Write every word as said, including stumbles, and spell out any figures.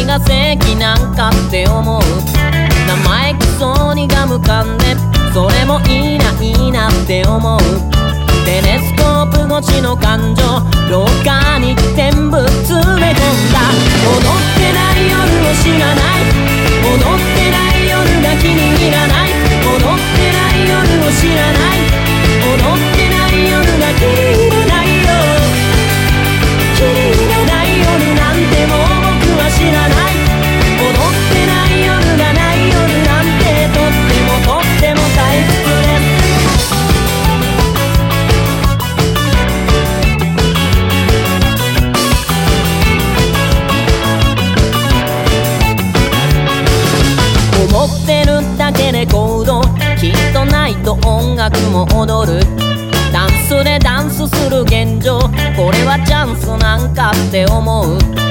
が正義なんかって思う。生意気そうにガム噛んでそれもいいないいなって思う。テレスコープ越しの感情廊下に全部詰め込んだ。踊ってない夜を知らない、踊ってない夜が気に入らない、踊ってない夜を知らない、踊ってない夜が気に入らないよ。気に入らない夜なんてもう僕は知らない。踊ってない夜がない夜なんてとってもとっても退屈です。思ってるだけレコードきっとないと音楽も踊る。ダンスでダンスする現状、これはチャンスなんかって思う。